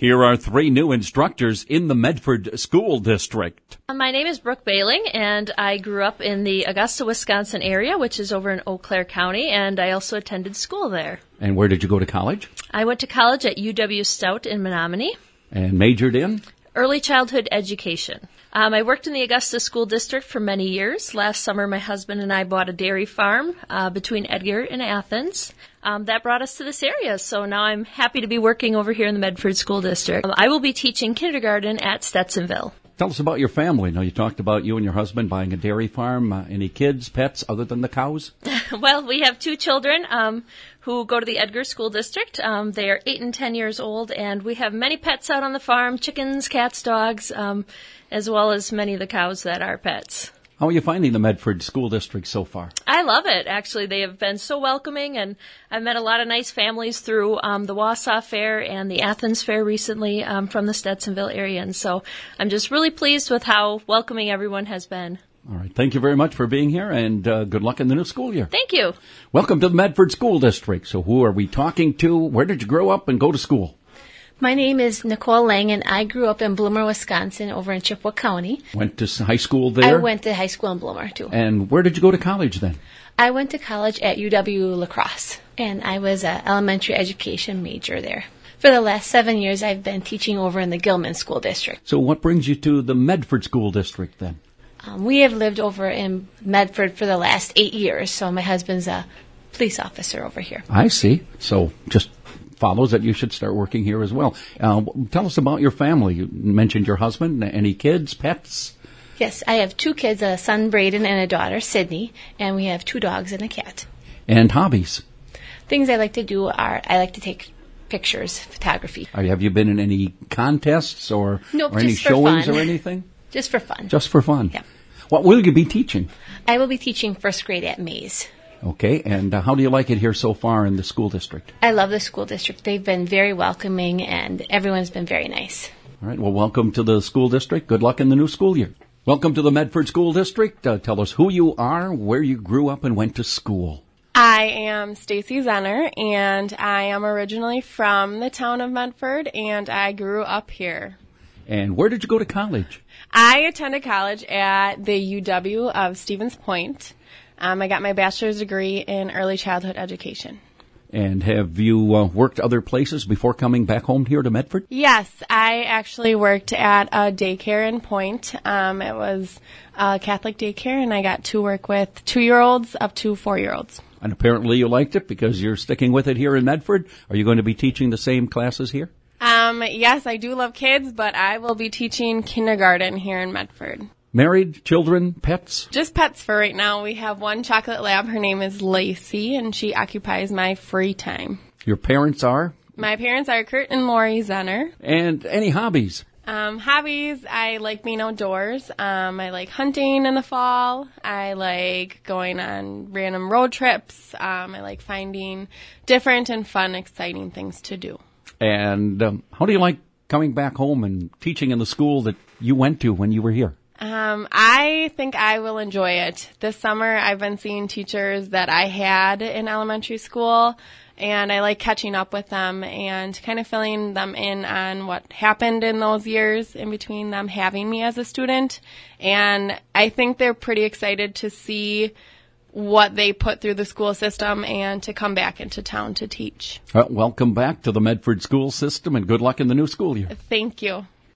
Here are three new instructors in the Medford School District. My name is Brooke Bailing, and I grew up in the Augusta, Wisconsin area, which is over in Eau Claire County, and I also attended school there. And where did you go to college? I went to college at UW Stout in Menominee. And majored in? Early childhood education. I worked in the Augusta School District for many years. Last summer, my husband and I bought a dairy farm between Edgar and Athens. That brought us to this area, so now I'm happy to be working over here in the Medford School District. I will be teaching kindergarten at Stetsonville. Tell us about your family. Now, you talked about you and your husband buying a dairy farm. Any kids, pets, other than the cows? Well, we have two children who go to the Edgar School District. They are 8 and 10 years old, and we have many pets out on the farm, chickens, cats, dogs, as well as many of the cows that are pets. How are you finding the Medford School District so far? I love it, actually. They have been so welcoming, and I've met a lot of nice families through the Wausau Fair and the Athens Fair recently from the Stetsonville area, and so I'm just really pleased with how welcoming everyone has been. All right. Thank you very much for being here, and good luck in the new school year. Thank you. Welcome to the Medford School District. So who are we talking to? Where did you grow up and go to school? My name is Nicole Lang, and I grew up in Bloomer, Wisconsin, over in Chippewa County. Went to high school there? I went to high school in Bloomer, too. And where did you go to college then? I went to college at UW La Crosse, and I was an elementary education major there. For the last 7 years, I've been teaching over in the Gilman School District. So what brings you to the Medford School District then? We have lived over in Medford for the last 8 years, so my husband's a police officer over here. I see. So just follows that you should start working here as well. Tell us about your family. You mentioned your husband. Any kids, pets? Yes, I have 2 kids, a son, Braden, and a daughter, Sydney, and we have 2 dogs and a cat. And hobbies? Things I like to do are, I like to take pictures, photography. Have you been in any contests or any for showings fun. or anything? Just for fun. Just for fun? Yeah. What will you be teaching? I will be teaching first grade at Mays. Okay, and how do you like it here so far in the school district? I love the school district. They've been very welcoming, and everyone's been very nice. All right, well, welcome to the school district. Good luck in the new school year. Welcome to the Medford School District. Tell us who you are, where you grew up, and went to school. I am Stacy Zenner, and I am originally from the town of Medford, and I grew up here. And where did you go to college? I attended college at the UW of Stevens Point. I got my bachelor's degree in early childhood education. And have you worked other places before coming back home here to Medford? Yes, I actually worked at a daycare in Point. It was a Catholic daycare, and I got to work with 2-year-olds up to 4-year-olds. And apparently you liked it because you're sticking with it here in Medford. Are you going to be teaching the same classes here? Yes, I do love kids, but I will be teaching kindergarten here in Medford. Married, children, pets? Just pets for right now. We have one chocolate lab. Her name is Lacey, and she occupies my free time. Your parents are? My parents are Kurt and Lori Zenner. And any hobbies? Hobbies, I like being outdoors. I like hunting in the fall. I like going on random road trips. I like finding different and fun, exciting things to do. And how do you like coming back home and teaching in the school that you went to when you were here? I think I will enjoy it. This summer, I've been seeing teachers that I had in elementary school, and I like catching up with them and kind of filling them in on what happened in those years in between them having me as a student. And I think they're pretty excited to see what they put through the school system and to come back into town to teach. Welcome back to the Medford school system, and good luck in the new school year. Thank you.